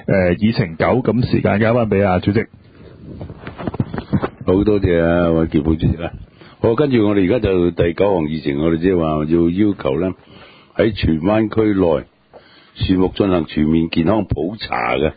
議程9，咁時間交翻俾阿主席。 好多謝啊，韋傑寶主席啦。好，跟住我哋而家就第9項議程，我哋即係話要求咧喺荃灣區內樹木進行全面健康普查嘅，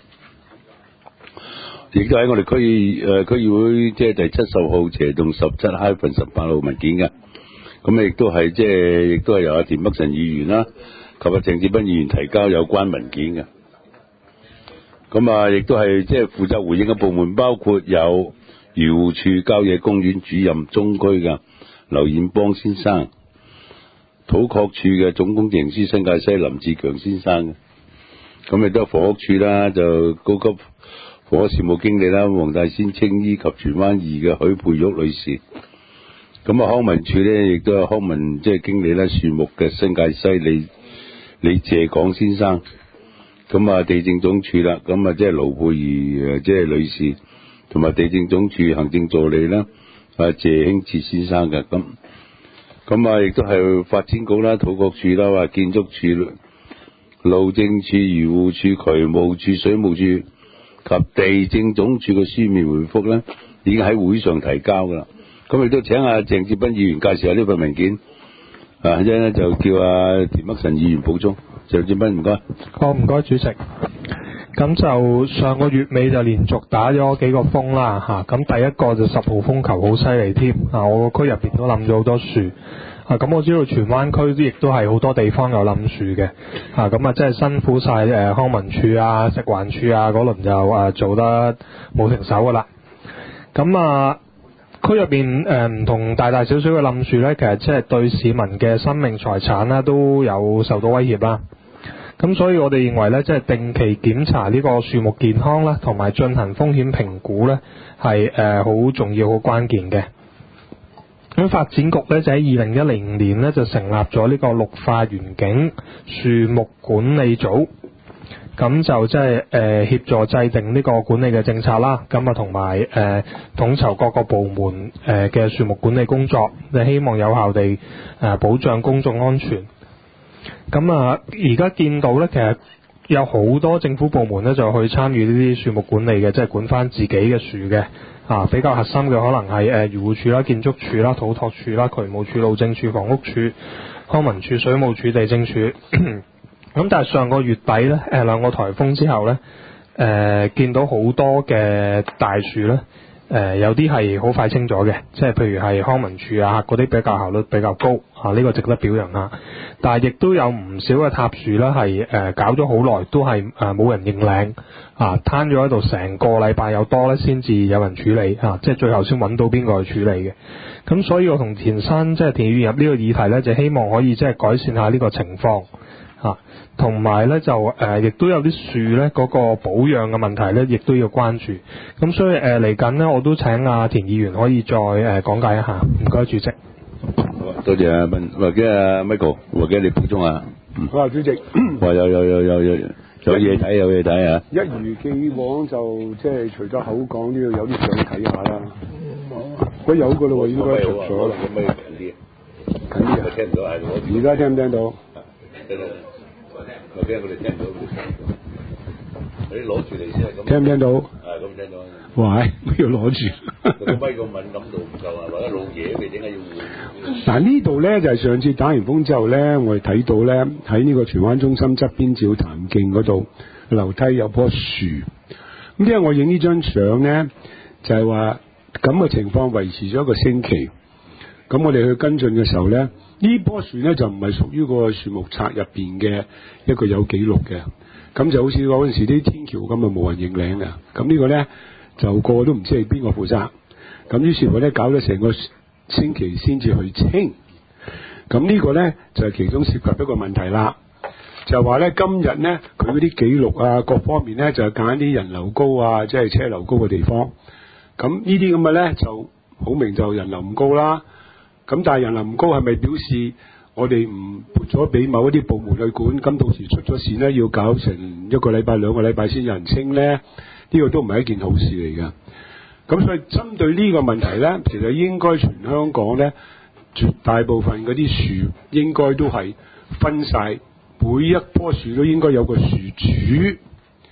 亦都喺我哋區議會即係第70號斜棟17-18號文件嘅。咁亦都係由阿田北辰議員啦及阿鄭志斌議員提交有關文件嘅。咁啊，亦都係即係負責回應嘅部門，包括有漁護署郊野公園主任中區嘅劉彥邦先生，土確處嘅總工程師新界西林志強先生嘅。咁亦都係房屋處啦，就高級房屋事務經理啦，黃大仙青衣及荃灣2嘅許佩玉女士。咁啊，康文署咧亦都有康文即係經理啦，樹木嘅新界西李謝廣先生。咁啊，地政總署啦，咁啊即係盧佩儀即係女士，同埋地政總署行政助理啦，謝興哲先生嘅。咁啊，亦都係發展局啦、土國署啦、話建築署、路政署、漁護署、渠務署、水務署及地政總署嘅書面回覆咧，已經喺會上提交噶啦。咁亦都請阿鄭志斌議員介紹下呢份文件。一陣咧就叫阿田北辰議員補充。鄭志斌唔該。 好，唔該主席。咁就上個月尾就連續打咗幾個風啦嚇，咁第一個就10號風球好犀利添啊！我個區入邊都冧咗好多樹啊！咁我知道荃灣區亦都係好多地方有冧樹嘅啊！咁啊，真係辛苦晒康文署啊、食環署啊嗰輪就做得冇停手噶啦。咁啊，區入邊唔同大大小小嘅冧樹咧，其實即係對市民嘅生命財產啦都有受到威脅啦。咁所以我哋認為咧，即係定期檢查呢個樹木健康啦，同埋進行風險評估咧，係好重要、好關鍵嘅。咁發展局咧就喺2010年咧就成立咗呢個綠化園景樹木管理組，咁就即係協助制定呢個管理嘅政策啦。咁啊同埋統籌各個部門嘅樹木管理工作，就希望有效地保障公眾安全。咁啊，而家見到咧，其實有好多政府部門咧就去參與呢啲樹木管理嘅，即係管翻自己嘅樹嘅啊。比較核心嘅可能係漁護署啦、建築署啦、土拓署啦、渠務署、路政署、房屋署、康文署、水務署、地政署。咁但係上個月底咧，2個颱風之後咧，見到好多嘅大樹咧。有啲係好快清咗嘅，即係譬如係康文署啊嗰啲比較效率比較高啊，呢個值得表揚啊。但係亦都有唔少嘅塌樹啦，係搞咗好耐都係冇人認領啊，攤咗喺度成個禮拜有多咧，先至有人處理啊，即係最後先揾到邊個去處理嘅。咁所以我同田議員入呢個議題咧，就希望可以即係改善下呢個情況啊，同埋咧就亦都有啲樹咧嗰個保養嘅問題咧，亦都要關注。咁所以嚟緊咧，我都請阿田議員可以再講解一下。唔該，主席。 多謝阿斌，或者阿 Michael， 或者你補充下。 好啊，主席。 話有嘢睇，有嘢睇啊！ 一如既往就即係除咗口講，呢度有啲相睇下啦。佢有個咯喎，應該着咗啦。 可唔可以近啲？ 近啲啊！ 聽唔到係我。 而家聽唔聽到？ 聽到。我驚佢哋聽唔到。你攞住嚟先係咁。 聽唔聽到？ 咁聽到。 喂，要攞住。 個咪個敏感度唔夠啊，或者老嘢佢點解要換？ 嗱呢度咧就係上次打完風之後咧，我哋睇到咧喺呢個荃灣中心側邊照潭徑嗰度樓梯有棵樹。咁因為我影呢張相咧，就係話咁嘅情況維持咗1個星期。咁我哋去跟進嘅時候咧，呢棵樹咧就唔係屬於個樹木冊入邊嘅一個有記錄嘅。咁就好似嗰陣時啲天橋咁啊，冇人認領嘅。咁呢個咧就個個都唔知係邊個負責。咁於是乎咧搞咗成個星期先至去清。咁呢個咧就係其中涉及一個問題啦。就話咧今日咧佢嗰啲記錄啊各方面咧就係揀啲人流高啊，即係車流高嘅地方。咁呢啲咁嘅咧就好明就人流唔高啦。咁但係人流唔高係咪表示我哋唔撥咗俾某一啲部門去管？咁到時出咗事咧要搞成1個禮拜2個禮拜先有人清咧？呢個都唔係一件好事嚟㗎。咁所以針對呢個問題咧，其實應該全香港咧絕大部分嗰啲樹應該都係分晒，每一棵樹都應該有個樹主。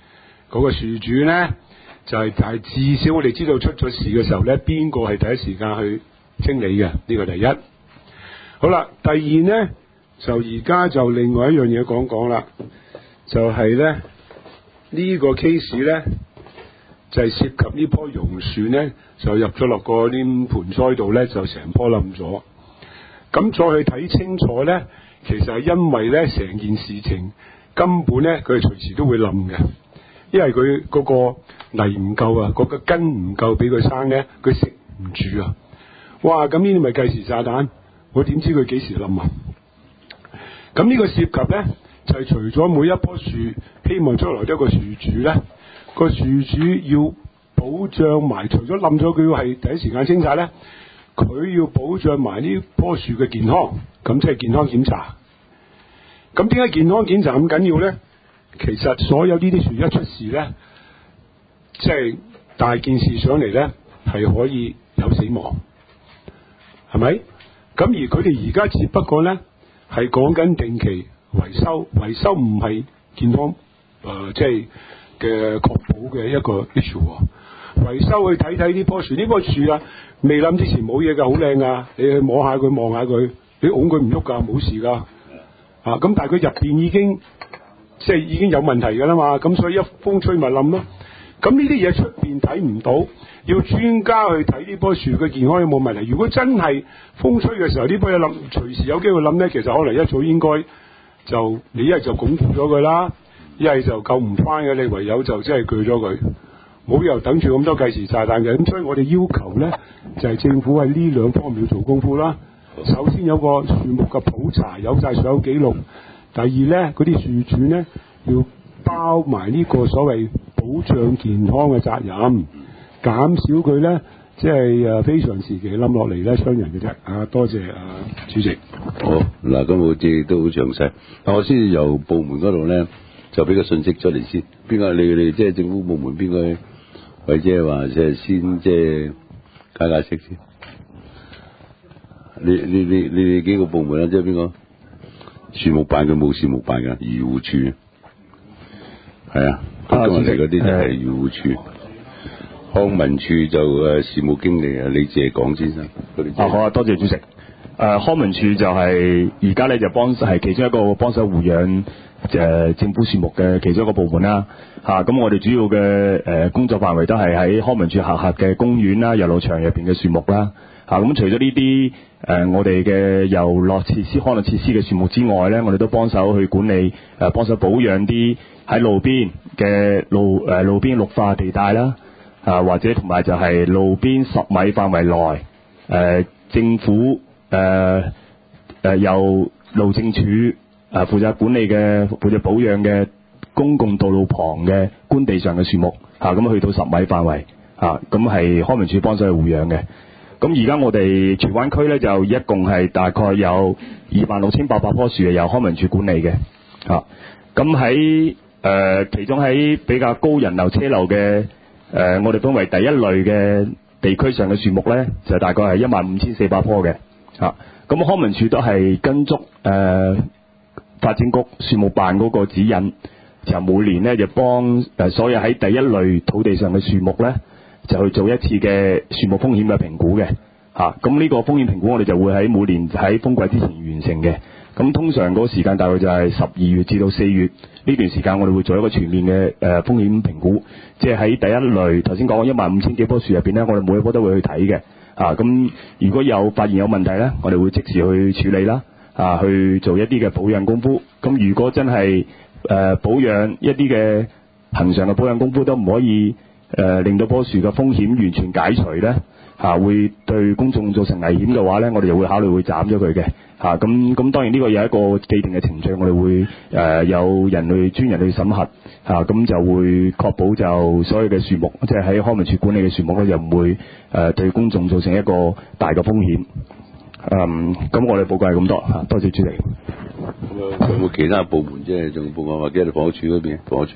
嗰個樹主咧就係至少我哋知道出咗事嘅時候咧，邊個係第一時間去清理嘅？呢個第一。好啦，第二咧就而家就另外一樣嘢講啦，就係咧呢個 case 咧就係涉及呢棵榕樹咧就入咗落個啲盆栽度咧，就成棵冧咗。咁再去睇清楚咧，其實係因為咧成件事情根本咧佢係隨時都會冧嘅，因為佢嗰個泥唔夠啊，嗰個根唔夠俾佢生咧，佢食唔住啊！哇！咁呢啲咪計時炸彈，我點知佢幾時冧啊？咁呢個涉及咧就係除咗每一棵樹希望將來都有個樹主咧，個樹主要保障埋，除咗冧咗佢係第一時間清晒咧，佢要保障埋呢棵樹嘅健康，咁即係健康檢查。咁點解健康檢查咁緊要咧？其實所有呢啲樹一出事咧，即係大件事上嚟咧，係可以有死亡，係咪？咁而佢哋而家只不過咧係講緊定期維修，維修唔係健康即係嘅確保嘅一個 issue。維修去睇睇呢棵樹，呢棵樹啊未冧之前冇嘢㗎，好靚㗎，你去摸下佢，望下佢，你拱佢唔喐㗎，冇事㗎。咁但係佢入邊已經即係已經有問題㗎啦嘛，咁所以一風吹咪冧咯。咁呢啲嘢出邊睇唔到，要專家去睇呢棵樹嘅健康有冇問題。如果真係風吹嘅時候呢棵嘢冧，隨時有機會冧咧，其實可能一早應該就你一係就鞏固咗佢啦，一係就救唔翻嘅，你唯有就即係鋸咗佢，冇理由等住咁多計時炸彈嘅。咁所以我哋要求咧就係政府喺呢兩方面要做功夫啦。首先有個樹木嘅普查，有晒所有記錄。第二咧，嗰啲樹主咧要包埋呢個所謂保障健康嘅責任，減少佢咧即係非常時期冧落嚟咧傷人嘅啫。多謝主席。 好嗱，咁我哋都好詳細。我先由部門嗰度咧就俾個信息出嚟先。邊個你哋即係政府部門邊個或者話即係先即係解釋先？你哋幾個部門啊？即係邊個？樹木辦佢冇樹木辦㗎，漁護處係啊。今日嚟嗰啲就係漁護處，康文署就事務經理啊李謝廣先生。 好啊，多謝主席。康文署就係而家咧就係其中一個幫手護養政府樹木嘅其中一個部門啦。咁我哋主要嘅工作範圍都係喺康文署轄嘅公園啦、遊樂場入邊嘅樹木啦。咁除咗呢啲我哋嘅遊樂設施、康樂設施嘅樹木之外咧，我哋都幫手去管理幫手保養啲喺路邊嘅路邊綠化地帶啦，或者同埋就係路邊10米範圍內政府由路政署負責管理嘅、負責保養嘅公共道路旁嘅官地上嘅樹木，咁去到10米範圍，咁係康文署幫手去護養嘅。咁而家我哋荃灣區咧就一共係大概有26,800棵樹係由康文署管理嘅。咁喺其中喺比較高人流車流嘅我哋分為第一類嘅地區上嘅樹木咧，就大概係15,400棵嘅。咁康文署都係跟足發展局樹木辦嗰個指引，就每年咧就幫所有喺第一類土地上嘅樹木咧，就去做一次嘅樹木風險嘅評估嘅。咁呢個風險評估我哋就會喺每年喺風季之前完成嘅。咁通常嗰個時間大概就係12月至到4月呢段時間，我哋會做一個全面嘅風險評估，即係喺第一類頭先講嘅15,000幾棵樹入邊咧，我哋每一棵都會去睇嘅。咁如果有發現有問題咧，我哋會即時去處理啦，去做一啲嘅保養功夫。咁如果真係保養一啲嘅恆常嘅保養功夫都唔可以令到棵樹嘅風險完全解除咧，會對公眾造成危險嘅話咧，我哋就會考慮會斬咗佢嘅。咁當然呢個有一個既定嘅程序，我哋會有人去專人去審核，咁就會確保就所有嘅樹木，即係喺康文署管理嘅樹木咧，就唔會對公眾造成一個大嘅風險。咁我哋報告係咁多，多謝主席。 有冇其他部門即係仲報告或者係房屋署嗰邊？房屋署。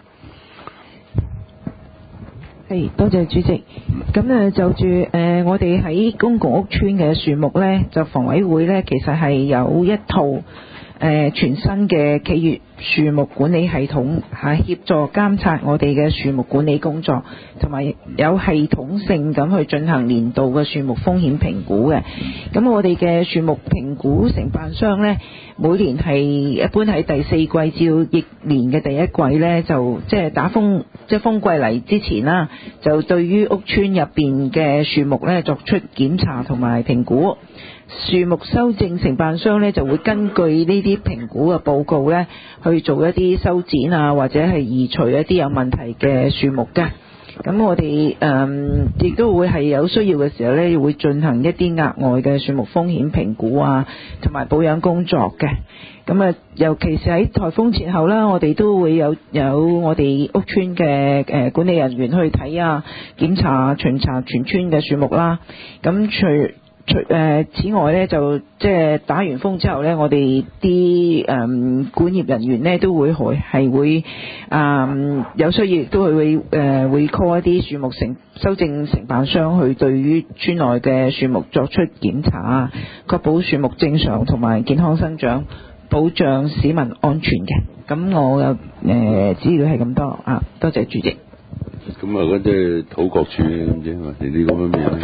多謝主席。咁就住我哋喺公共屋邨嘅樹木咧，就房委會咧其實係有一套全新嘅企業樹木管理系統，協助監察我哋嘅樹木管理工作，同埋有系統性咁去進行年度嘅樹木風險評估嘅。咁我哋嘅樹木評估承辦商呢，每年係一般喺第4季至到翌年嘅第1季呢，就即係打風，即係風季嚟之前啦，就對於屋邨入邊嘅樹木呢作出檢查同埋評估。樹木修正承辦商呢，就會根據呢啲評估嘅報告呢，去做一啲修剪啊，或者係移除一啲有問題嘅樹木嘅。咁我哋亦都會係有需要嘅時候呢，會進行一啲額外嘅樹木風險評估啊，同埋保養工作嘅。咁啊，尤其是喺颱風前後啦，我哋都會有我哋屋邨嘅管理人員去睇啊，檢查巡查全村嘅樹木啦。咁此外呢，就即係打完風之後呢，我哋啲管業人員呢都會係會有需要，亦都會 call 一啲樹木修正承辦商去對於村內嘅樹木作出檢查啊，確保樹木正常同埋健康生長，保障市民安全嘅。咁我主要係咁多啊，多謝主席。 咁啊，嗰啲土國處咁啫嘛，你啲咁樣咩？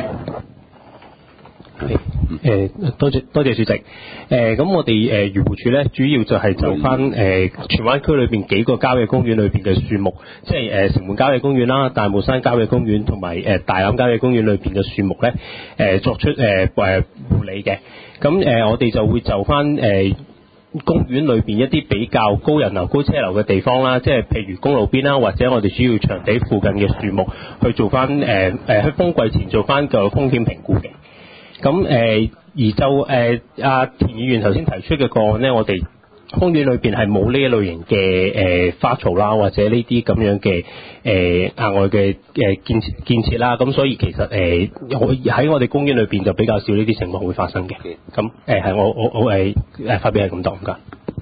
多謝主席。咁我哋漁護署咧，主要就係就翻荃灣區裏邊幾個郊野公園裏邊嘅樹木，即係城門郊野公園啦、大帽山郊野公園同埋大欖郊野公園裏邊嘅樹木咧，作出護理嘅。咁我哋就會就翻公園裏邊一啲比較高人流、高車流嘅地方啦，即係譬如公路邊啦，或者我哋主要場地附近嘅樹木，去做翻喺風季前做翻個風險評估嘅。咁而就田議員頭先提出嘅個案呢，我哋公園裏邊係冇呢一類型嘅花槽啦，或者呢啲咁樣嘅額外嘅建設啦。咁所以其實喺我哋公園裏邊就比較少呢啲情況會發生嘅。咁係我發表係咁多，唔該。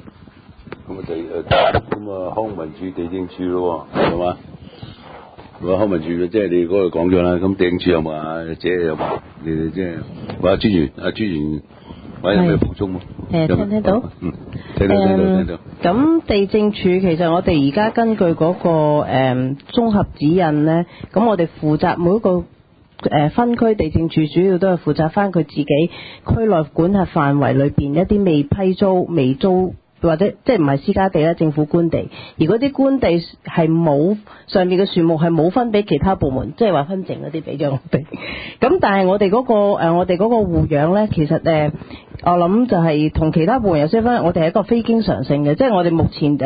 咁啊康文署地政處咯，係嘛？康文署即係你嗰度講咗啦，咁地政處有冇啊？姐有冇？你哋即係話專員，或者有咩補充嗎？ 聽到？ 聽到。 咁地政處其實我哋而家根據嗰個綜合指引咧，咁我哋負責每一個分區地政處主要都係負責翻佢自己區內管轄範圍裏邊一啲未批租、未租。或者即係唔係私家地啦，政府官地，而嗰啲官地係冇上面嘅樹木係冇分俾其他部門，即係話分剩嗰啲俾咗我哋。咁但係我哋嗰個護養咧，其實我諗就係同其他部門有些分，我哋係一個非經常性嘅，即係我哋目前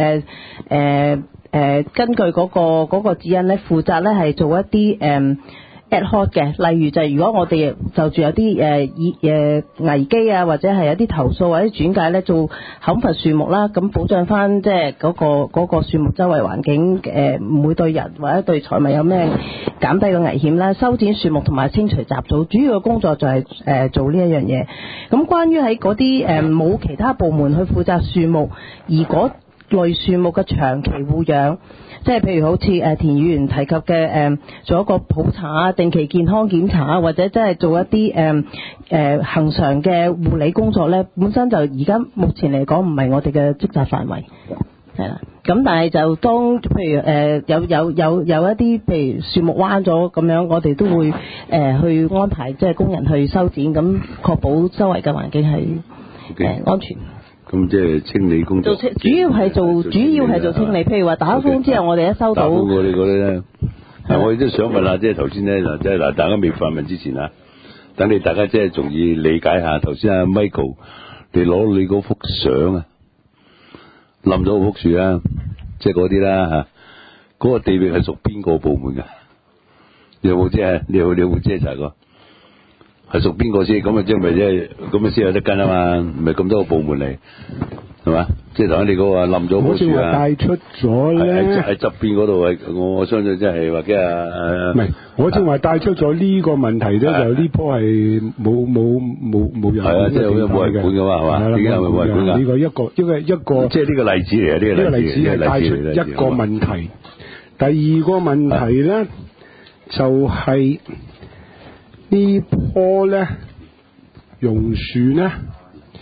根據嗰個指引咧，負責咧係做一啲ad hoc 嘅，例如就係如果我哋就住有啲危機啊，或者係有啲投訴或者轉介咧，做砍伐樹木啦，咁保障翻即係嗰個樹木周圍環境唔會對人或者對財物有咩減低個危險啦，修剪樹木同埋清除雜草，主要嘅工作就係做呢一樣嘢。咁關於喺嗰啲冇其他部門去負責樹木，而嗰類樹木嘅長期護養。即係譬如好似田議員提及嘅做一個普查啊、定期健康檢查啊，或者即係做一啲恆常嘅護理工作咧，本身就而家目前嚟講唔係我哋嘅職責範圍，係啦。咁但係就當譬如有一啲譬如樹木彎咗咁樣，我哋都會去安排即係工人去修剪，咁確保周圍嘅環境係安全。 咁即係清理工作， 主要係做清理。譬如話打風之後，我哋一收到打風嗰啲咧，我亦都想問下，即係頭先咧嗱，即係嗱，大家未發問之前啊，等你大家即係仲要理解下頭先阿 Michael，你攞你嗰幅相啊，冧咗幅樹啊，即係嗰啲啦嚇，嗰個地域係屬邊個部門㗎？你有冇即係你有冇即係查過？係屬邊個先？咁啊，即係咪即係咁啊先有得跟啊嘛？唔係咁多個部門嚟，係嘛？即係頭先你嗰個冧咗棵樹啊！ 好似話帶出咗咧， 喺側邊嗰度係我相信即係或者唔係，我正話帶出咗呢個問題咧，就呢棵係冇人係啊，即係冇人管㗎嘛，係嘛？點解係咪冇人管㗎？ 呢個一個即係呢個例子嚟啊！呢個例子係帶出一個問題。第二個問題咧就係。呢棵咧榕樹咧，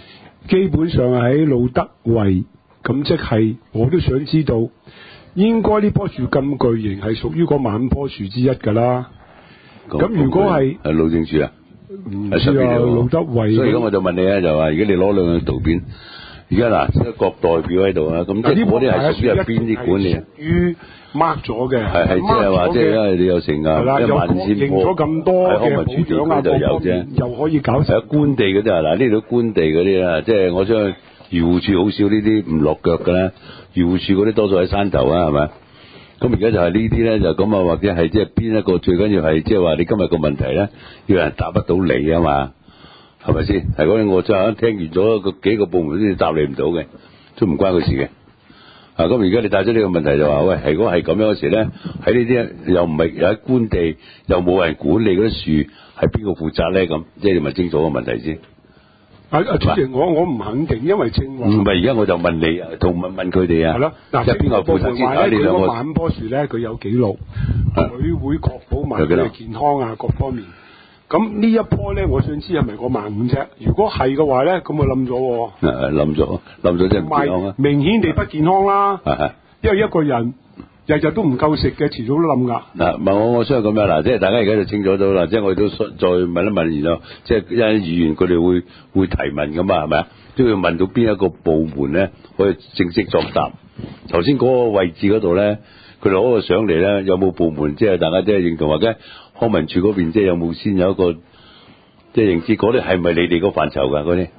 基本上係喺路德圍，咁即係我都想知道，應該呢棵樹咁巨型係屬於嗰萬棵樹之一㗎啦。咁如果係路政署啊， 唔知啊，路德圍。 所以而家我就問你啊，就話如果你攞兩個圖片，而家嗱，一個代表喺度啊，咁即係嗰啲係屬於係邊啲管理啊？ 屬於 mark 咗嘅， 係即係話，即係因為你有成啊1萬千認咗咁多嘅保養啊， 就有啫， 又可以搞係啊，官地嗰啲啊，嗱呢度官地嗰啲啊，即係我相信漁護署好少呢啲唔落腳嘅咧，漁護署嗰啲多數喺山頭啊，係咪？咁而家就係呢啲咧，就咁啊，或者係即係邊一個最緊要係即係話你今日個問題咧，要有人答得到你啊嘛，係咪先？係嗰啲我最後聽完咗個幾個部門都答你唔到嘅，都唔關佢事嘅。啊，咁而家你帶咗呢個問題就話，喂，係如果係咁樣嘅時咧，喺呢啲又唔係有喺官地，又冇人管理嗰啲樹，係邊個負責咧？咁即係你問清楚個問題先。 主席，我唔肯定，因為正話。 唔係，而家我就問你啊，同問佢哋啊。 係咯，嗱， 即係邊個負責先？ 佢你兩個萬棵樹咧，佢有記錄，佢會確保埋佢嘅健康啊，各方面。咁呢一棵咧，我想知係咪個15000啫？如果係嘅話咧，咁啊冧咗。 冧咗即係唔健康啊！ 明顯地不健康啦。因為一個人日日都唔夠食嘅，遲早都冧㗎。 嗱，問我相信咁樣嗱，即係大家而家就清楚到啦，即係我哋都再問一問，然後即係因為議員佢哋會提問㗎嘛，係咪啊？都要問到邊一個部門咧可以正式作答。頭先嗰個位置嗰度咧，佢哋攞個上嚟咧，有冇部門即係大家即係認同或者康文署嗰邊即係有冇先有一個即係認知嗰啲係咪你哋個範疇㗎嗰啲？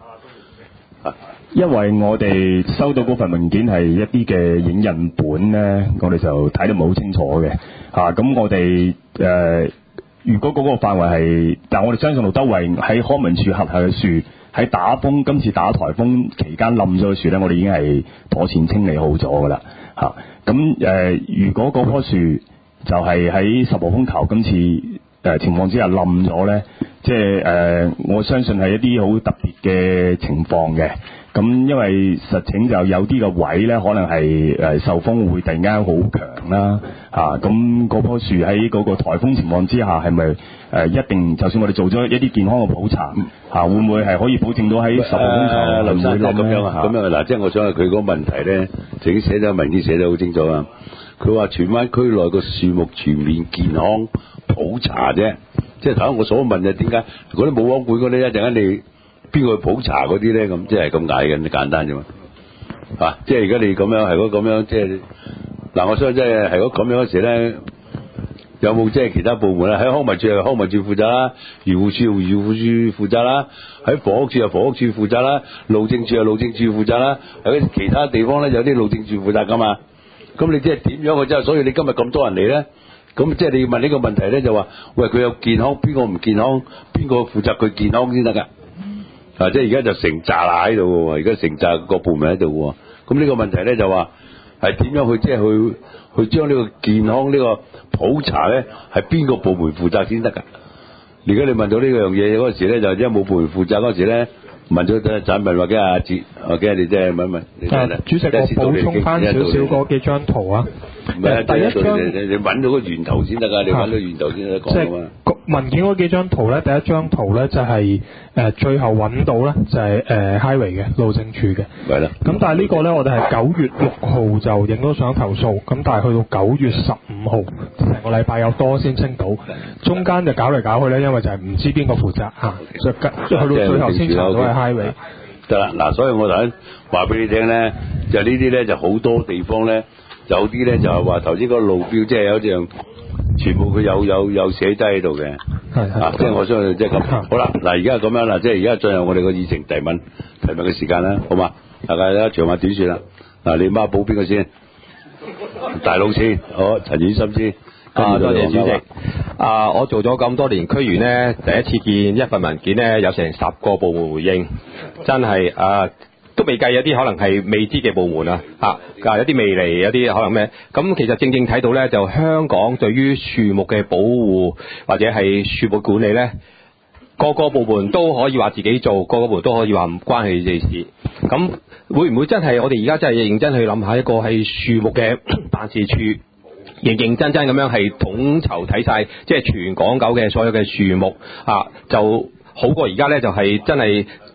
因為我哋收到嗰份文件係一啲嘅影印本咧，我哋就睇得唔係好清楚嘅嚇。咁我哋如果嗰個範圍係，但係我哋相信路德圍喺康文署轄下嘅樹，喺今次打颱風期間冧咗嘅樹咧，我哋已經係妥善清理好咗㗎啦嚇。咁如果嗰棵樹就係喺10號風球今次情況之下冧咗咧，即係我相信係一啲好特別嘅情況嘅。咁因為實情就有啲嘅位咧，可能係受風會突然間好強啦嚇。咁嗰棵樹喺嗰個颱風情況之下，係咪一定就算我哋做咗一啲健康嘅普查嚇，會唔會係可以保證到喺10號風球林生咁樣啊？咁樣嗱，即係我想佢嗰個問題咧，就已經寫咗文件寫得好清楚啊。佢話荃灣區內個樹木全面健康普查啫，即係頭先我所問嘅點解嗰啲冇王管嗰啲一陣間你邊個去普查嗰啲咧？咁即係咁解嘅，咁簡單啫嘛。即係而家你咁樣係嗰咁樣，即係嗱，我相信即係係嗰咁樣嗰時咧，有冇即係其他部門咧？喺康文署係康文署負責啦，漁護署負責啦，喺房屋署係房屋署負責啦，路政署係路政署負責啦，喺其他地方咧有啲路政署負責噶嘛。咁你即係點樣嘅啫？所以你今日咁多人嚟咧，咁即係你要問呢個問題咧，就話喂，佢有健康，邊個唔健康，邊個負責佢健康先得㗎？即係而家就成紮啦喺度喎，而家成紮個部門喺度喎。咁呢個問題咧就話係點樣去即係去將呢個健康呢個普查咧係邊個部門負責先得㗎？而家你問到呢樣嘢嗰時咧，就因為冇部門負責嗰時咧。問咗第一陣問或者阿哲，或者你即係問。 主席，我補充翻少少嗰幾張圖啊。 唔係第一張，你揾到個源頭先得㗎，你揾到源頭先得講㗎嘛。 即係文件嗰幾張圖咧，第一張圖咧就係最後揾到咧就係highway 嘅路政署嘅。係啦。咁但係呢個咧，我哋係9月6號就影咗相投訴，咁但係去到9月15號，成個禮拜有多先清到，中間就搞嚟搞去咧，因為就係唔知邊個負責嚇，所以去到最後先查到係 highway。 得啦，嗱，所以我頭先話俾你聽咧，就呢啲咧就好多地方咧，有啲咧就係話頭先個路標，即係有樣全部佢有寫低喺度嘅，即係我相信即係咁。好啦，嗱而家咁樣啦，即係而家進入我哋個議程提問嘅時間啦，好嘛？大家長話短説啦。嗱，你孖寶邊個先？大佬先，好，陳遠心先。 多謝主席。我做咗咁多年區員呢，第一次見一份文件呢，有成10個部門回應，真係都未計有啲可能係未知嘅部門啊，有啲未嚟，有啲可能咩？咁其實正正睇到呢，就香港對於樹木嘅保護或者係樹木管理呢，個個部門都可以話自己做，個個部門都可以話唔關佢哋事。咁會唔會真係我哋而家真係認真去諗下一個係樹木嘅辦事處？認認真真咁樣係統籌睇晒，即係全港九嘅所有嘅樹木就好過而家咧，就係真係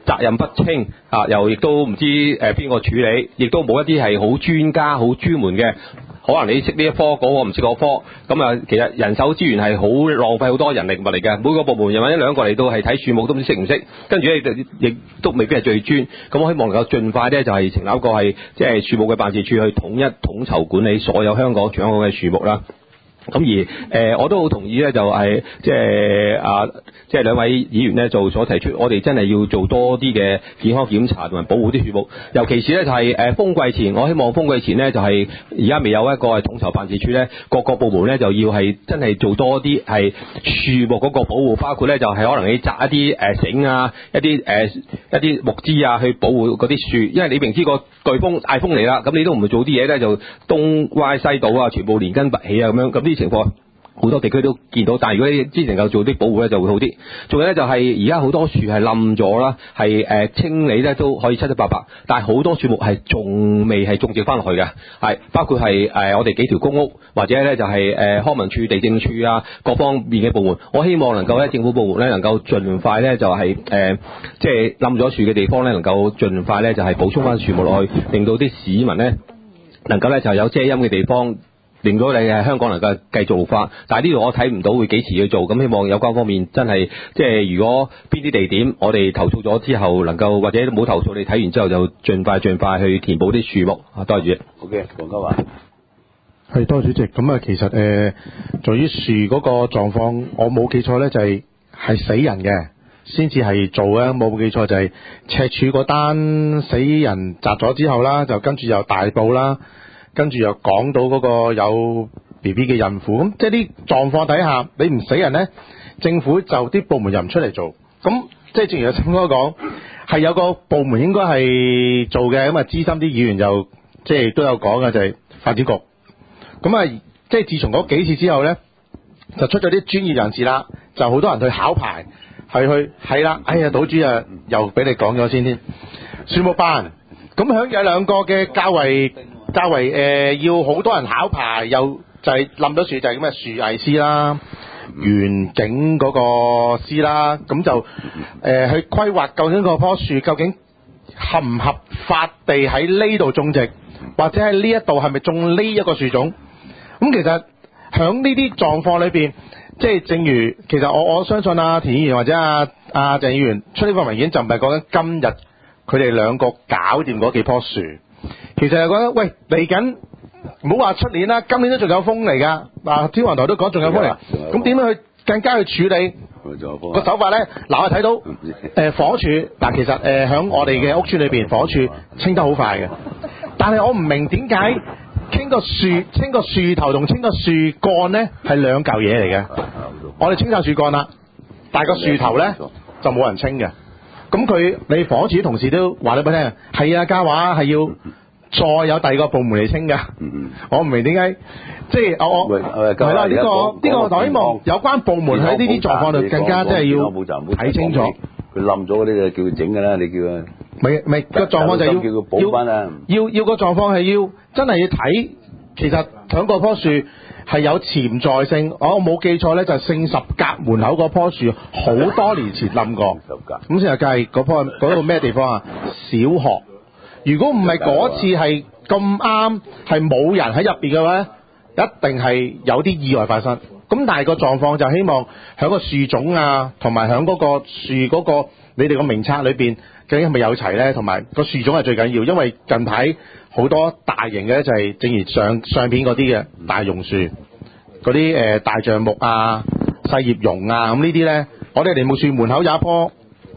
責任不清又亦都唔知邊個處理，亦都冇一啲係好專家、好專門嘅。可能你識呢一科，嗰個唔識嗰科，咁啊，其實人手資源係好浪費好多人力物嚟嘅。每個部門又或者兩個嚟到係睇樹木都唔知識唔識，跟住咧亦都未必係最專。咁我希望能夠盡快咧就係成立一個係即係樹木嘅辦事處去統籌管理所有全香港嘅樹木啦。咁而我都好同意咧，就係即係兩位議員咧就所提出，我哋真係要做多啲嘅健康檢查同埋保護啲樹木，尤其是咧就係風季前，我希望風季前咧就係而家未有一個係統籌辦事處咧，各個部門咧就要係真係做多啲係樹木嗰個保護，包括咧就係可能你紮一啲繩啊，一啲木枝啊去保護嗰啲樹，因為你明知個颶風大風嚟啦，咁你都唔會做啲嘢咧，就東歪西倒啊，全部連根拔起啊咁樣，咁啲情況好多地區都見到，但係如果你之前夠做啲保護咧就會好啲。仲有咧就係而家好多樹係冧咗啦，係清理咧都可以七七八八，但係好多樹木係仲未係種植翻落去嘅，係包括係我哋幾條公屋或者咧就係康文署、地政署啊各方面嘅部門，我希望能夠咧政府部門咧能夠盡快咧就係即係冧咗樹嘅地方咧能夠盡快咧就係補充翻樹木落去，令到啲市民咧能夠咧就有遮陰嘅地方。令到你係香港能夠繼續綠化，但係呢度我睇唔到會幾時去做，咁希望有關方面真係即係如果邊啲地點我哋投訴咗之後能夠或者冇投訴，你睇完之後就盡快去填補啲樹木。多謝主席。 好嘅，黃家華。 係多謝主席。咁啊，其實在於樹嗰個狀況，我冇記錯咧，就係死人嘅先至係做啊，冇記錯就係赤柱嗰單死人砸咗之後啦，就跟住又大埔啦。跟住又講到嗰個有 BB 嘅孕婦，咁即係啲狀況底下，你唔死人呢，政府就啲部門又唔出嚟做，咁即係正如阿陳哥講，係有個部門應該係做嘅，咁啊資深啲議員就即係都有講嘅，就係發展局，咁啊即係自從嗰幾次之後呢，就出咗啲專業人士啦，就好多人去考牌，係啦，哎呀島主啊，又俾你講咗先添，樹木班，咁響有兩個嘅較為要好多人考牌，又就係冧咗樹，就係咁嘅樹藝師啦、園景嗰個師啦，咁就去規劃究竟嗰棵樹究竟合唔合法地喺呢度種植，或者喺呢一度係咪種呢一個樹種？咁其實響呢啲狀況裏邊，即係正如其實我相信啊田議員或者鄭議員出呢份文件就唔係講緊今日佢哋兩個搞掂嗰幾棵樹。其實係覺得，喂嚟緊，唔好話出年啦，今年都仲有風嚟㗎。嗱，天文台都講仲有風嚟，咁點樣去更加去處理個手法咧？嗱，我睇到房署嗱，其實響我哋嘅屋邨裏邊，房署清得好快嘅，但係我唔明點解清個樹頭同清個樹幹咧係兩嚿嘢嚟嘅。我哋清晒樹幹啦，但係個樹頭咧就冇人清嘅。咁你房署同事都話你俾我聽，係啊，嘉華係要再有第二個部門嚟清㗎。我唔明點解，即係係啦，呢個我希望有關部門喺呢啲狀況度更加即係要睇清楚。 佢冧咗嗰啲就叫佢整㗎啦，你叫佢。 咪個狀況就要叫佢補翻啊！ 要個狀況係要真係要睇，其實響嗰棵樹係有潛在性。我冇記錯咧，就係聖十甲門口嗰棵樹好多年前冧過。咁先係計嗰個咩地方啊？小學。如果唔係嗰次係咁啱係冇人喺入邊嘅話，一定係有啲意外發生。咁但係個狀況就希望響個樹種啊，同埋響嗰個樹嗰個你哋個名冊裏邊究竟係咪有齊咧？同埋個樹種係最緊要，因為近排好多大型嘅就係正如上片嗰啲嘅大榕樹，嗰啲大橡木啊、細葉榕啊，咁呢啲咧，我哋梨木樹門口有一棵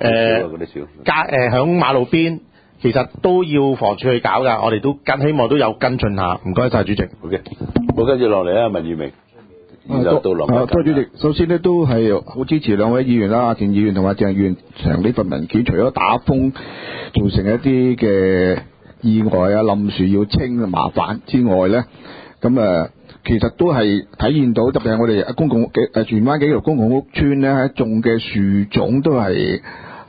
響馬路邊。其實都要房署去搞㗎，我哋都希望都有跟進下。唔該晒主席。 好嘅，我跟住落嚟啊，文裕明。 多主席，首先呢都係好支持兩位議員啦，田議員同埋鄭議員呈呢份文件，除咗打風造成一啲嘅意外啊、冧樹要清嘅麻煩之外呢，咁其實都係體現到，特別係我哋荃灣幾條公共屋邨呢，喺種嘅樹種都係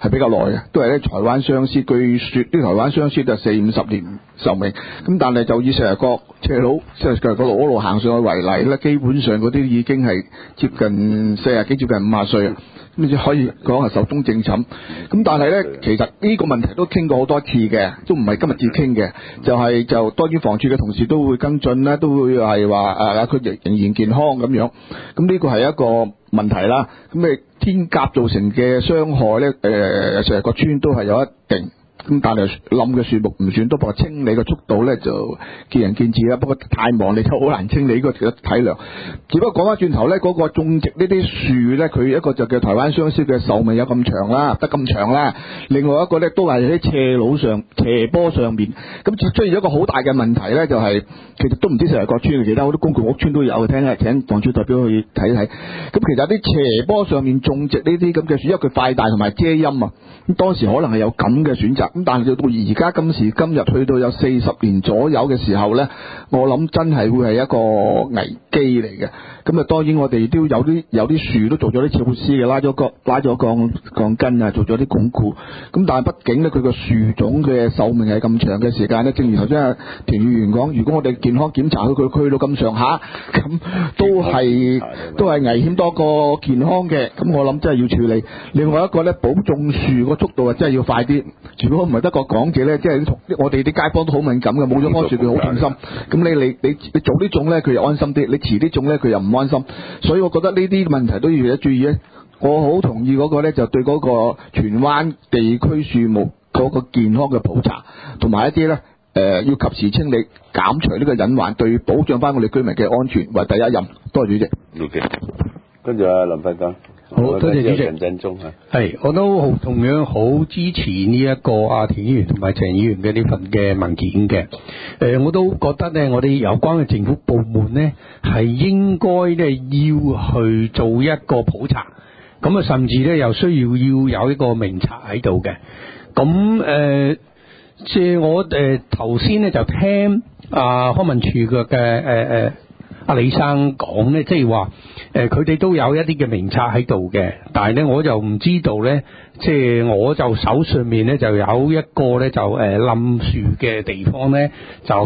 係比較耐嘅，都係啲台灣相思。據說啲台灣相思就40-50年壽命，咁但係就以石圍角斜路嗰路行上去為例咧，基本上嗰啲已經係接近40幾接近50歲啊，咁就可以講係壽終正寢。咁但係咧，其實呢個問題都傾過好多次嘅，都唔係今日至傾嘅，就當然房署嘅同事都會跟進啦，都會係話佢仍然健康咁樣。咁呢個係一個問題啦。咁天鴿造成嘅傷害咧，石圍角村都係有一定。咁但係冧嘅樹木唔算多，不過清理嘅速度咧就見仁見智啦。不過太忙你就好難清理，呢個值得體諒。只不過講翻轉頭咧，嗰個種植呢啲樹咧，佢一個就叫台灣相思嘅壽命有咁長啦，得咁長啦。另外一個咧都係喺斜坡上面，咁出現咗一個好大嘅問題咧，就係其實都唔知石圍角村，其他好多公共屋村都有，請房署代表去睇睇。咁其實啲斜坡上面種植呢啲咁嘅樹，因為佢快大同埋遮陰啊，咁當時可能係有咁嘅選擇。咁但係到而家今時今日去到有40年左右嘅時候咧，我諗真係會係一個危機嚟嘅。咁啊，當然我哋都有啲樹都做咗啲措施嘅，拉咗鋼筋啊，做咗啲鞏固。咁但係畢竟咧，佢個樹種嘅壽命係咁長嘅時間咧，正如頭先阿田議員講，如果我哋健康檢查佢去到咁上下，咁都係危險多過健康嘅。咁我諗真係要處理。另外一個咧，保種樹個速度啊，真係要快啲。如果唔係得個講字咧，即係我哋啲街坊都好敏感嘅，冇咗棵樹佢好痛心。咁你早啲種咧，佢又安心啲；你遲啲種咧，佢又唔安心。所以我覺得呢啲問題都要注意咧。我好同意嗰個咧，就對嗰個荃灣地區樹木嗰個健康嘅普查，同埋一啲咧要及時清理，減除呢個隱患，對保障翻我哋居民嘅安全為第一任。多謝主席。 OK， 跟住阿林奮講。 好，多謝主席。 陳振中係，我都同樣好支持呢一個阿田議員同埋鄭議員嘅呢份嘅文件嘅。我都覺得咧，我哋有關嘅政府部門咧係應該咧要去做一個普查，咁啊甚至咧又需要有一個名冊喺度嘅。咁即係我頭先咧就聽康文署嘅阿李生講咧，即係話佢哋都有一啲嘅名冊喺度嘅，但係咧我就唔知道咧，即係我就手上面咧就有一個咧就冧樹嘅地方咧，就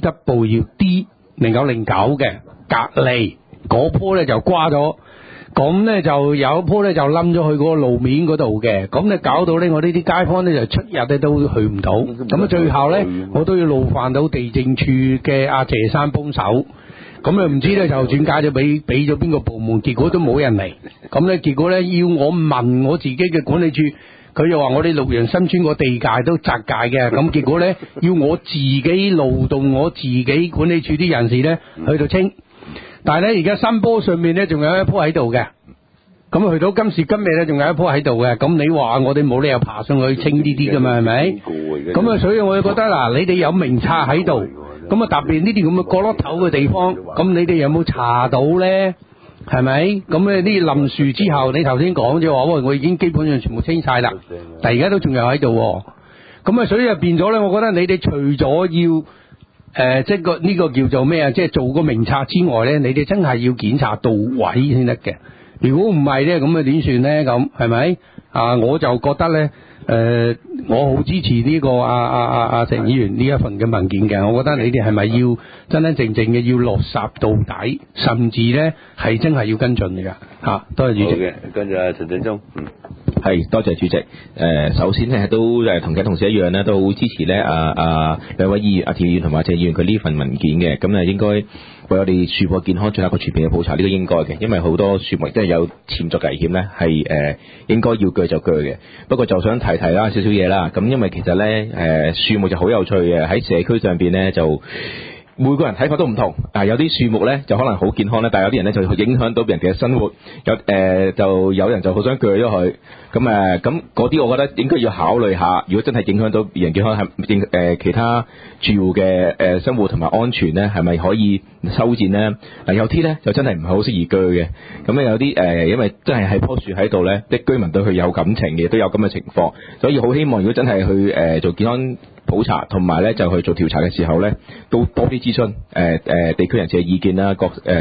TW-D0909 嘅隔離嗰棵咧就瓜咗，咁咧就有一棵咧就冧咗去嗰個路面嗰度嘅，咁咧搞到咧我呢啲街坊咧就出入咧都去唔到，咁啊最後咧我都要勞煩到地政處嘅阿謝生幫手。咁啊唔知咧就轉介咗俾咗邊個部門，結果都冇人嚟。咁咧結果咧要我問我自己嘅管理處，佢又話我哋綠楊新村個地界都窄界嘅，咁結果咧要我自己勞動我自己管理處啲人士咧去到清。但係咧而家新坡上面咧仲有一棵喺度嘅，咁去到今時今日咧仲有一棵喺度嘅，咁你話我哋冇理由爬上去清呢啲噶嘛，係咪？咁啊所以我就覺得嗱，你哋有名冊喺度。咁啊，特別呢啲咁嘅角落頭嘅地方，咁你哋有冇查到咧？係咪？咁咧呢啲冧樹之後，你頭先講咗話，我已經基本上全部清晒啦，但係而家都仲有喺度。咁啊，所以就變咗咧，我覺得你哋除咗要即係呢個叫做咩啊？即係做個名冊之外咧，你哋真係要檢查到位先得嘅。如果唔係咧，咁啊點算咧？咁係咪？我就覺得咧。我好支持呢個阿鄭議員呢一份嘅文件嘅，我覺得你哋係咪要真真正正嘅要落實到底，甚至咧係真係要跟進嘅吓。多謝主席。 跟住阿陳振中。 係，多謝主席。首先咧都同其他同事一樣咧，都好支持咧兩位議員阿田議員同埋鄭議員佢呢份文件嘅。咁啊應該為我哋樹木健康進行一個全面嘅普查，呢個應該嘅，因為好多樹木都係有潛在危險咧，係應該要鋸就鋸嘅。不過就想提啦少少嘢啦。咁因為其實咧樹木就好有趣嘅，喺社區上邊咧就。每個人睇法都唔同，有啲樹木咧就可能好健康咧，但係有啲人咧就影響到別人嘅生活，就有人就好想鋸咗佢，咁嗰啲我覺得應該要考慮下，如果真係影響到別人健康，其他住戶嘅生活同埋安全咧，係咪可以修剪咧？有啲咧就真係唔係好適宜鋸嘅，咁有啲因為真係棵樹喺度咧，啲居民對佢有感情嘅，都有咁嘅情況，所以好希望如果真係去做健康普查，同埋咧就去做調查嘅時候咧，都多啲諮詢地區人士嘅意見啦，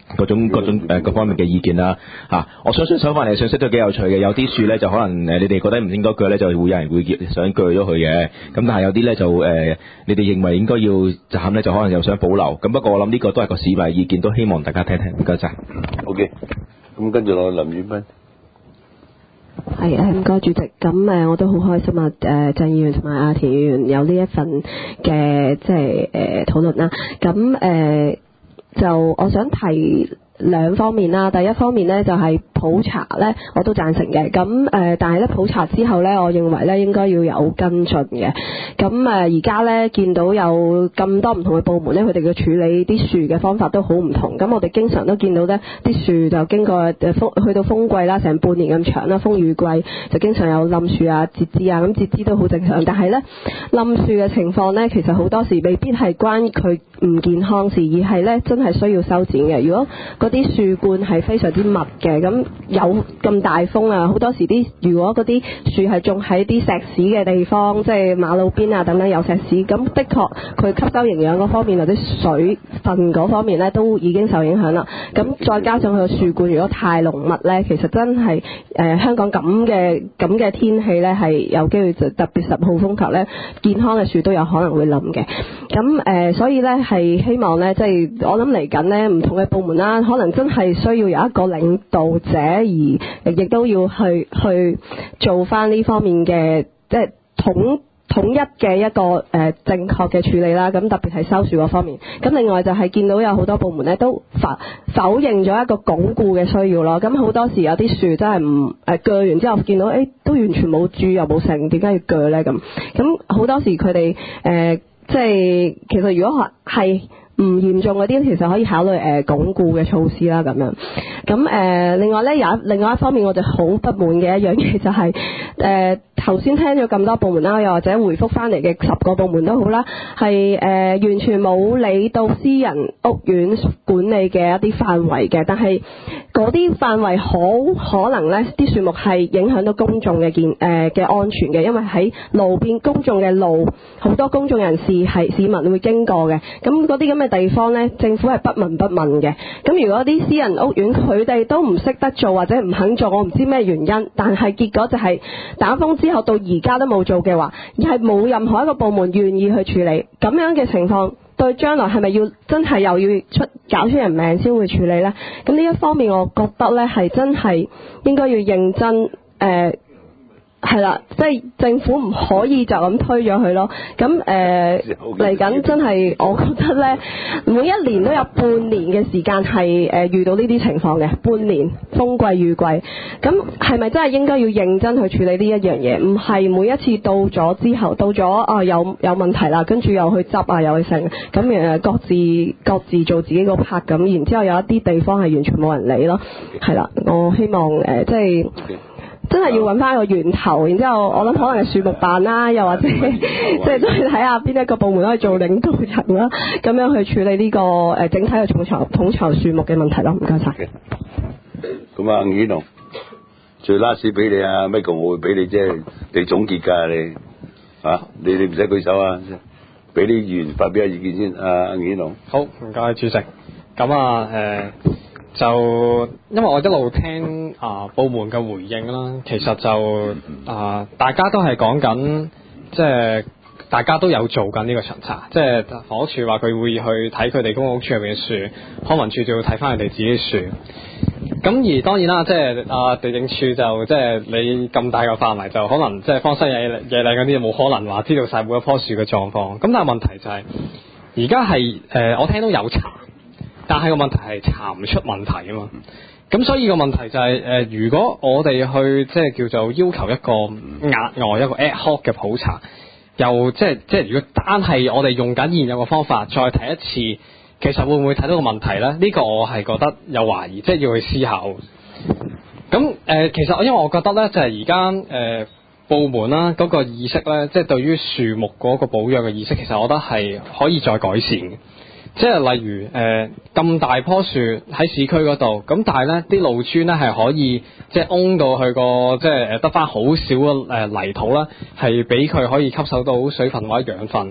各種各方面嘅意見啦我相信收翻嚟嘅信息都幾有趣嘅，有啲樹咧就可能你哋覺得唔應該鋸咧，就會有人會想鋸咗佢嘅，咁但係有啲咧就你哋認為應該要斬咧，就可能又想保留，咁不過我諗呢個都係個市民意見，都希望大家聽聽，唔該晒。 OK， 咁跟住落林宇斌。 係唔該主席，咁我都好開心啊！鄭議員同埋阿田議員有呢一份嘅即係討論啦。咁就我想提兩方面啦。第一方面呢，就係普查呢，我都贊成嘅。咁但係呢，普查之後呢，我認為呢應該要有跟進嘅。咁而家呢，見到有咁多唔同嘅部門呢，佢哋嘅處理啲樹嘅方法都好唔同。咁我哋經常都見到呢啲樹就經過去到風季啦，成半年咁長啦，風雨季就經常有冧樹啊、截枝啊，咁截枝都好正常。但係呢，冧樹嘅情況呢，其實好多時未必係關佢唔健康事，而係呢真係需要修剪嘅。如果嗰啲樹冠係非常之密嘅，咁有咁大風啊，好多時如果嗰啲樹係種喺啲石屎嘅地方，即係馬路邊啊等等有石屎，咁的確佢吸收營養嗰方面或者水分嗰方面呢都已經受影響啦。咁再加上佢個樹冠如果太濃密呢，其實真係香港咁嘅天氣呢，係有機會特別10號風球呢，健康嘅樹都有可能會冧嘅。咁所以呢，係希望呢，即係我諗嚟緊呢，唔同嘅部門啦，可能真係需要有一個領導者，而亦都要去做翻呢方面嘅即係統一嘅一個正確嘅處理啦。咁特別係收樹嗰方面。咁另外就係見到有好多部門咧都否認咗一個鞏固嘅需要咯。咁好多時有啲樹真係唔鋸完之後見到都完全冇蛀又冇成，點解要鋸咧咁？咁好多時佢哋即係其實如果係唔嚴重嗰啲，其實可以考慮鞏固嘅措施啦咁樣。咁另外咧另外一方面，我哋好不滿嘅一樣嘢就係頭先聽咗咁多部門啦，又或者回覆翻嚟嘅10個部門都好啦，係完全冇理到私人屋苑管理嘅一啲範圍嘅，但係嗰啲範圍好可能咧啲樹木係影響到公眾嘅安全嘅，因為喺路邊公眾嘅路好多公眾人士係市民會經過嘅，咁嗰啲咁嘅地方咧，政府係不聞不問嘅。咁如果啲私人屋苑佢哋都唔識得做或者唔肯做，我唔知咩原因，但係結果就係打風之後到而家都冇做嘅話，而係冇任何一個部門願意去處理咁樣嘅情況，對將來係咪要真係又要搞出人命先會處理呢？咁呢一方面，我覺得呢係真係應該要認真係啦，即係政府唔可以就咁推咗佢咯。咁嚟緊真係，我覺得呢，每一年都有半年嘅時間係遇到呢啲情況嘅，半年風季雨季。咁係咪真係應該要認真去處理呢一樣嘢？唔係每一次到咗之後，到咗有問題啦，跟住又去執啊，又去成咁各自做自己個 part 咁，然之後有一啲地方係完全冇人理咯。係啦，我希望即係。真係要揾翻個源頭，然之後我諗可能係樹木辦啦，又或者即係都係睇下邊一個部門可以做領導人啦，咁樣去處理呢個整體嘅統籌樹木嘅問題咯。唔該晒。 咁啊，吳顯龍，最 last 俾你啊 Michael， 我會俾你即係你總結㗎你你唔使舉手啊，俾啲議員發表下意見先。吳顯龍。 好，唔該主席。咁就因為我一路聽部門嘅回應啦，其實就大家都係講緊，即係大家都有做緊呢個巡查，即係房屋署話佢會去睇佢哋公屋處入邊嘅樹，康文署就要睇翻佢哋自己樹。咁而當然啦，即係地政處就即係你咁大個範圍，就可能即係荒山野嶺嗰啲冇可能話知道晒每一棵樹嘅狀況。咁但係問題就係而家係我聽到有查。但係個問題係查唔出問題啊嘛，咁所以個問題就係如果我哋去即係叫做要求一個額外一個 ad hoc 嘅普查，又即係如果單係我哋用緊現有嘅方法再睇一次，其實會唔會睇到個問題呢？呢個我係覺得有懷疑，即係要去思考。咁其實因為我覺得呢，就係而家部門啦嗰個意識呢，即係對於樹木嗰個保養嘅意識，其實我覺得係可以再改善嘅。即係例如咁大棵樹喺市區嗰度，咁但係咧啲路磚咧係可以即係擁到去個即係得翻好少嘅泥土啦，係俾佢可以吸收到水分或者養分。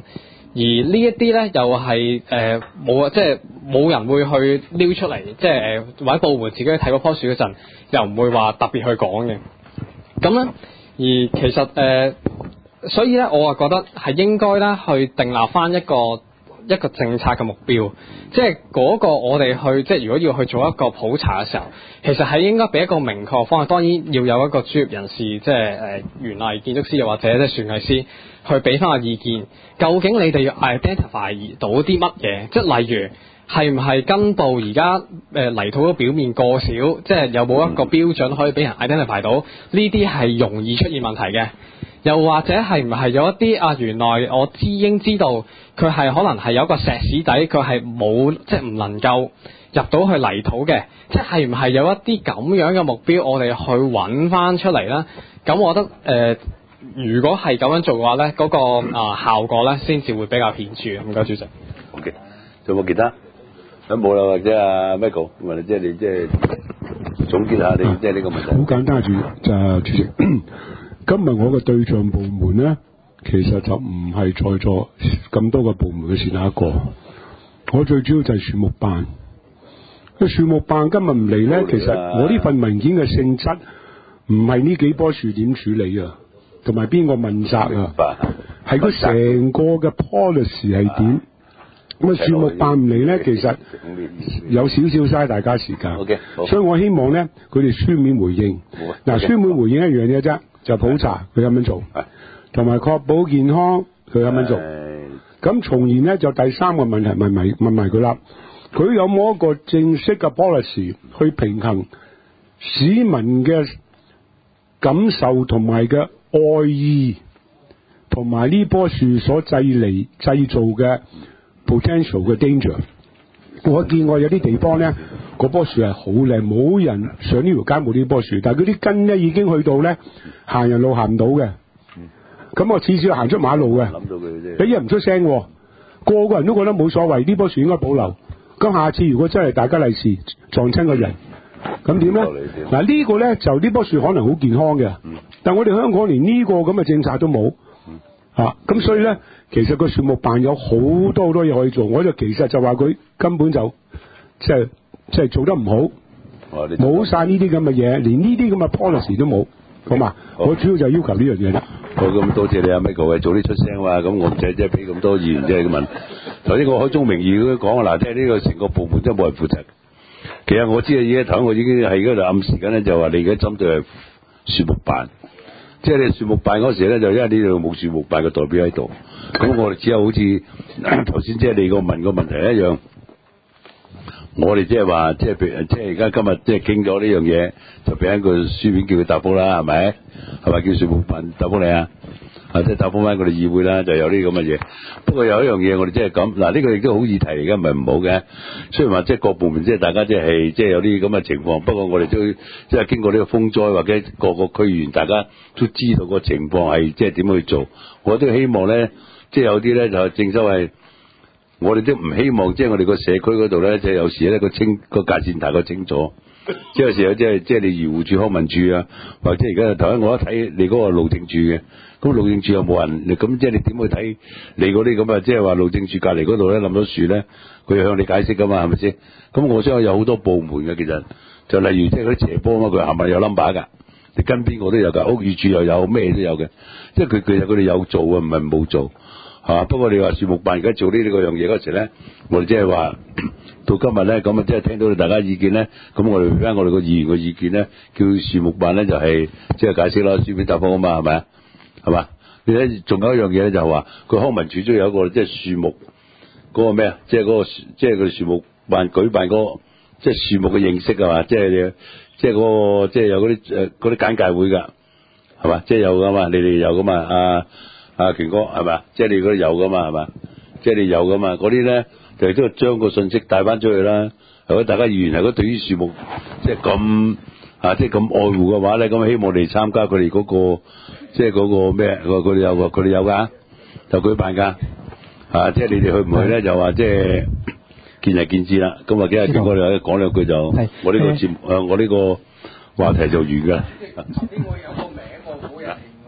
而呢一啲咧又係冇即係冇人會去撩出嚟，即係或者部門自己去睇嗰棵樹嗰陣，又唔會話特別去講嘅。咁咧，而其實所以咧，我啊覺得係應該咧去訂立翻一個政策嘅目標，即係嗰個我哋去即係如果要去做一個普查嘅時候，其實係應該俾一個明確方向。當然要有一個專業人士，即係園藝建築師又或者即係樹藝師去俾翻個意見。究竟你哋要 identify 到啲乜嘢？即係例如係唔係根部而家泥土嘅表面過少，即係有冇一個標準可以俾人 identify 到呢啲係容易出現問題嘅？又或者係唔係有一啲原來我應知道佢係可能係有一個石屎底，佢係冇即係唔能夠入到去泥土嘅，即係唔係有一啲咁樣嘅目標，我哋去揾翻出嚟啦。咁我覺得如果係咁樣做嘅話咧，嗰個效果咧先至會比較顯著。唔該，主席。 OK， 仲有冇其他？咁冇啦，或者阿 Michael， 或者即係你即係總結下你即係呢個問題。 好簡單，主席。今日我嘅對象部門咧，其實就唔係在座咁多個部門嘅是哪一個？我最主要就係樹木辦。樹木辦今日唔嚟咧，其實我呢份文件嘅性質唔係呢幾棵樹點處理啊，同埋邊個問責啊，係佢成個嘅 policy 係點。咁啊，樹木辦唔嚟咧，其實有少少嘥大家時間。所以我希望咧，佢哋書面回應。嗱，書面回應一樣嘢啫。就普查佢咁樣做，同埋確保健康佢咁樣做。咁從而咧就第三個問題問埋佢啦，佢有冇一個正式嘅 policy 去平衡市民嘅感受同埋嘅愛意，同埋呢棵樹所製造嘅 potential 嘅 danger。我見過有啲地方咧，嗰棵樹係好靚，冇人上呢條街冇呢棵樹，但係佢啲根咧已經去到咧行人路行唔到嘅。咁我次次行出馬路嘅，你一唔出聲，個個人都覺得冇所謂，呢棵樹應該保留。咁下次如果真係大家利是撞親個人，咁點咧？嗱，呢個咧就呢棵樹可能好健康嘅，但我哋香港連呢個咁嘅政策都冇。咁所以咧，其實個樹木辦有好多嘢可以做，我就其實就話佢根本就即係做得唔好，冇晒呢啲咁嘅嘢，連呢啲咁嘅 policy 都冇，好嘛？我主要就係要求呢樣嘢啦。 好，咁多謝你阿 Michael 早啲出聲嘛，咁我唔使即係俾咁多議員即係問。頭先我開宗明義都講嗱，即係呢個成個部門都冇人負責。其實我知啊，而家頭我已經喺嗰度暗示緊咧，就話你而家針對係樹木辦。即係你樹木辦嗰時咧，就因為呢度冇樹木辦嘅代表喺度，咁我哋只有好似頭先即係你問個問題一樣，我哋即係話即係而家今日即係傾咗呢樣嘢，就俾一個書面叫佢答覆啦，係咪？係咪叫樹木辦答覆你啊？即係答覆翻我哋議會啦，就有呢咁嘅嘢。不過有一樣嘢我哋即係咁，嗱呢個亦都好議題嚟嘅，唔係唔好嘅。雖然話即係各部門即係大家即係有啲咁嘅情況，不過我哋都即係經過呢個風災或者各個區議員，大家都知道個情況係即係點去做。我都希望咧，即係有啲咧就正所謂，我哋都唔希望即係我哋個社區嗰度咧，即係有時咧個界線太過清楚。即係有時有即係你漁護處、康文處啊，或者而家頭先我一睇你嗰個路政處嘅，咁路政處又冇人，咁即係你點去睇你嗰啲咁啊？即係話路政處隔離嗰度咧冧咗樹咧，佢要向你解釋噶嘛，係咪先？咁我相信有好多部門嘅，其實就例如即係嗰啲斜坡啊，佢係咪有 number 㗎？你跟邊個都有㗎，屋宇署又有，咩都有嘅。即係其實佢哋有做啊，唔係冇做嚇。不過你話樹木辦而家做呢個樣嘢嗰時咧，我哋即係話。到今日咧，咁啊，即係聽到大家意見咧，咁我哋俾翻我哋個議員嘅意見咧，叫樹木辦咧就係即係解釋啦，書面答覆啊嘛，係咪啊？係嘛？你睇仲有一樣嘢咧，就係話佢康文署都有一個即係樹木嗰個咩啊？即係嗰個即係佢樹木辦舉辦嗰個即係樹木嘅認識啊嘛，即係嗰個即係有嗰啲簡介會㗎，係嘛？即係有㗎嘛？你哋有㗎嘛？阿權哥係咪？即係你嗰啲有㗎嘛？係嘛？即係你有㗎嘛？嗰啲咧。就係都係將個信息帶翻出去啦。如果大家議員係對於樹木即係咁即係咁愛護嘅話咧，咁希望你哋參加佢哋嗰個即係嗰個咩？佢哋有㗎，就舉辦㗎。即係你哋去唔去咧？就話即係見仁見智啦。咁啊，幾日見過你講兩句就我呢個節目我呢個話題就完㗎。呢個有個名喎，好有型㗎喎。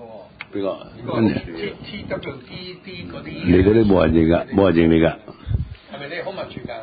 邊個？ TWD 嗰啲。 你嗰啲冇人認㗎，冇人認你㗎。 係咪你康文署㗎？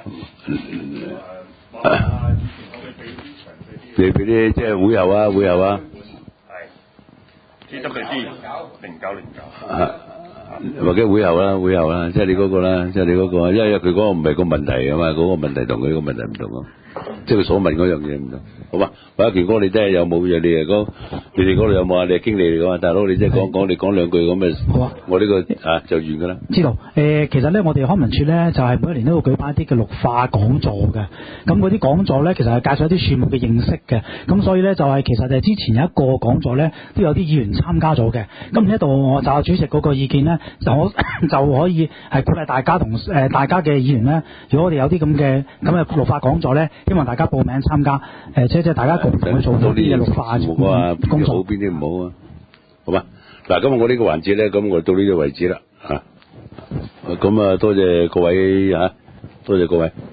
你俾啲即係會後啊，會後啊。 係。TWD 0909。 或者會後啦，會後啦，即係你嗰個啦，即係你嗰個，因為佢嗰個唔係個問題啊嘛，嗰個問題同佢個問題唔同啊，即係佢所問嗰樣嘢唔同，好嘛？或者權哥你真係有冇嘢？你哋嗰度有冇啊？你係經理嚟㗎嘛，大佬你即係講你講兩句咁嘅，好啊，我呢個就完㗎啦。 知道其實咧，我哋康文署咧就係每一年都會舉辦一啲嘅綠化講座嘅，咁嗰啲講座咧其實係介紹一啲樹木嘅認識嘅，咁所以咧就係其實之前有一個講座咧都有啲議員參加咗嘅，咁呢一度我就主席嗰個意見咧就可以係鼓勵大家同大家嘅議員咧，如果我哋有啲咁嘅綠化講座咧，希望大家報名參加，即係大家共同去做到啲嘅綠化工作。 邊啲好邊啲唔好啊？好嘛？嗱，今日我呢個環節咧，咁我到呢度為止啦嚇。咁多謝各位嚇，多謝各位。